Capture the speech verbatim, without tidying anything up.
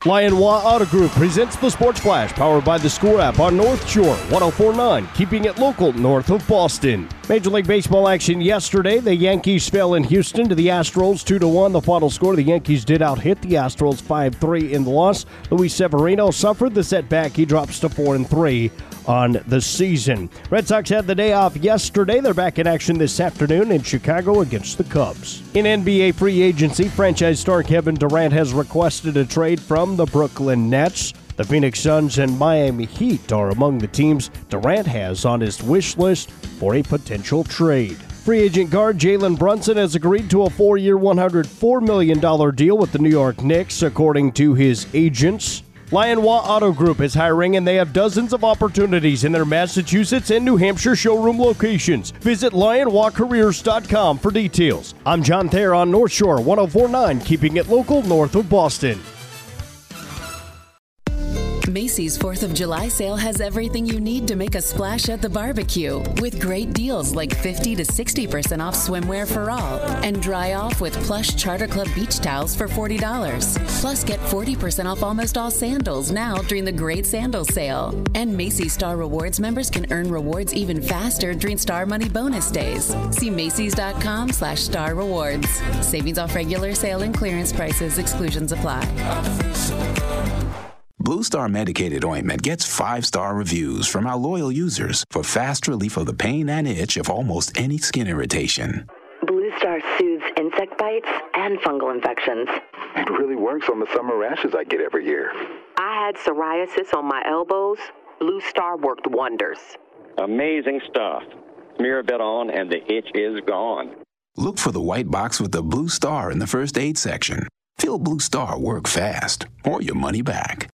Lyon-Waugh Auto Group presents the Sports Flash, powered by the Score app on North Shore one oh four point nine, keeping it local north of Boston. Major League Baseball action yesterday. The Yankees fell in Houston to the Astros two to one. The final score, the Yankees did out-hit the Astros five three in the loss. Luis Severino suffered the setback. He drops to four and three on the season. Red Sox had the day off yesterday. They're back in action this afternoon in Chicago against the Cubs. In N B A free agency, franchise star Kevin Durant has requested a trade from the Brooklyn Nets. The Phoenix Suns and Miami Heat are among the teams Durant has on his wish list for a potential trade. Free agent guard Jalen Brunson has agreed to a four-year, one hundred four million dollars deal with the New York Knicks, according to his agents. Lyon-Waugh Auto Group is hiring, and they have dozens of opportunities in their Massachusetts and New Hampshire showroom locations. Visit lion waugh careers dot com for details. I'm John Thayer on North Shore one oh four point nine, keeping it local north of Boston. Macy's fourth of July sale has everything you need to make a splash at the barbecue, with great deals like fifty to sixty percent off swimwear for all, and dry off with plush Charter Club beach towels for forty dollars. Plus, get forty percent off almost all sandals now during the great sandal sale. And Macy's Star Rewards members can earn rewards even faster during Star Money bonus days. See Macys.com slash Star Rewards. Savings off regular sale and clearance prices. Exclusions apply. Blue Star Medicated Ointment gets five-star reviews from our loyal users for fast relief of the pain and itch of almost any skin irritation. Blue Star soothes insect bites and fungal infections. It really works on the summer rashes I get every year. I had psoriasis on my elbows. Blue Star worked wonders. Amazing stuff. Smear a bit on and the itch is gone. Look for the white box with the Blue Star in the first aid section. Feel Blue Star work fast, or your money back.